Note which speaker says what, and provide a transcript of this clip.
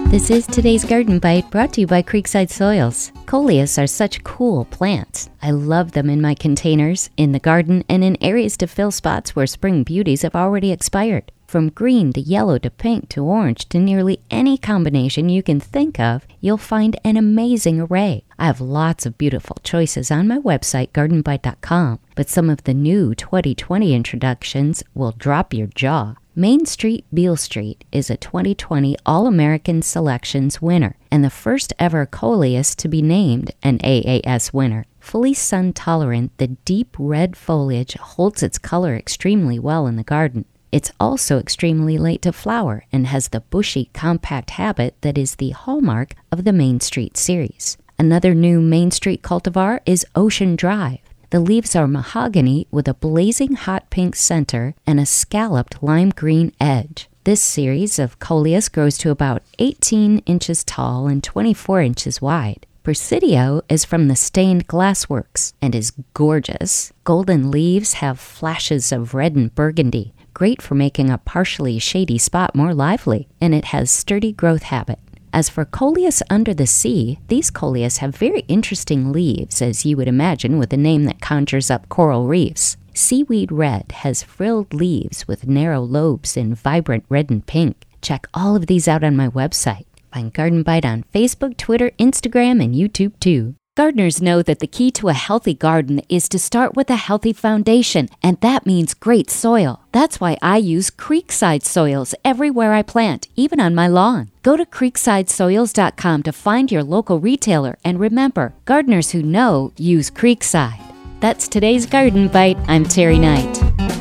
Speaker 1: This is today's Garden Bite, brought to you by Creekside Soils. Coleus are such cool plants. I love them in my containers, in the garden, and in areas to fill spots where spring beauties have already expired. From green to yellow to pink to orange to nearly any combination you can think of, you'll find an amazing array. I have lots of beautiful choices on my website, gardenbite.com, but some of the new 2020 introductions will drop your jaw. Main Street Beale Street is a 2020 All-American Selections winner and the first ever Coleus to be named an AAS winner. Fully sun-tolerant, the deep red foliage holds its color extremely well in the garden. It's also extremely late to flower and has the bushy, compact habit that is the hallmark of the Main Street series. Another new Main Street cultivar is Ocean Drive. The leaves are mahogany with a blazing hot pink center and a scalloped lime green edge. This series of Coleus grows to about 18 inches tall and 24 inches wide. Presidio is from the Stained Glass Works and is gorgeous. Golden leaves have flashes of red and burgundy, great for making a partially shady spot more lively, and it has sturdy growth habit. As for Coleus under the sea, these Coleus have very interesting leaves, as you would imagine with a name that conjures up coral reefs. Seaweed red has frilled leaves with narrow lobes in vibrant red and pink. Check all of these out on my website. Find Garden Bite on Facebook, Twitter, Instagram, and YouTube too. Gardeners know that the key to a healthy garden is to start with a healthy foundation, and that means great soil. That's why I use Creekside Soils everywhere I plant, even on my lawn. Go to creeksidesoils.com to find your local retailer, and remember, gardeners who know use Creekside. That's today's Garden Bite. I'm Terry Knight.